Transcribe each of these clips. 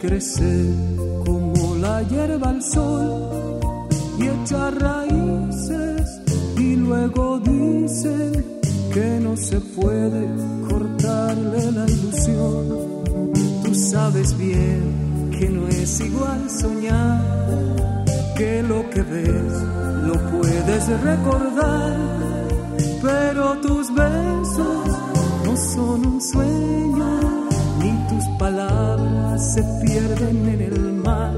crece como la hierba al sol y echa raíces, y luego dicen que no se puede cortarle la ilusión. Tú sabes bien que no es igual soñar, que lo que ves lo puedes recordar, pero tus besos no son un sueño, ni tus palabras se pierden en el mar.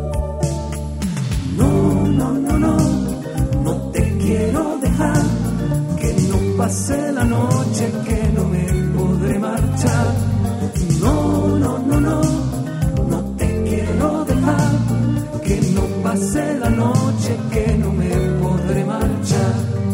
No, no, no, no, no te quiero dejar, que no pase la noche, que no me podré marchar. No, no, no, no, no te quiero dejar, que no pase la noche, que no me podré marchar.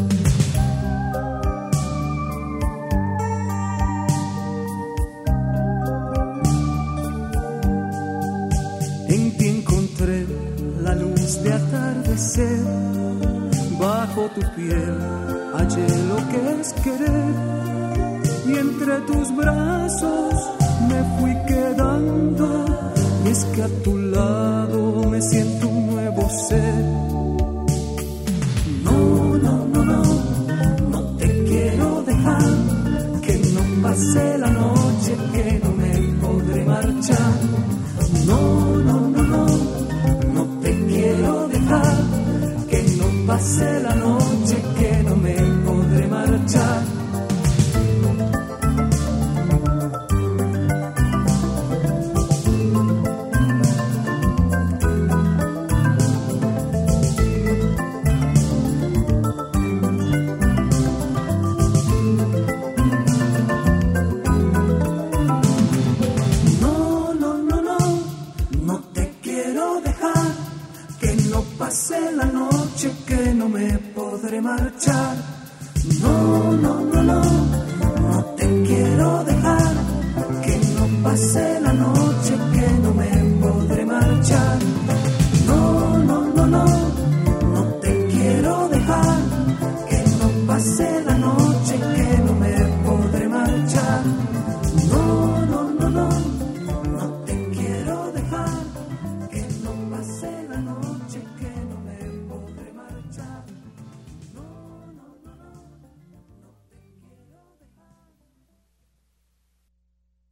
En ti encontré la luz de atardecer, bajo tu piel hallé lo que es querer, y entre tus brazos me fui quedando, y es que a tu lado me siento un nuevo ser. No, no, no, no, no te quiero dejar, que no pase la noche, que no me podré marchar. No, no, no, no, no te quiero dejar, que no pase la noche, que no me podré marchar. La noche, que no me podré marchar. No, no, no, no, no te quiero dejar, que no pase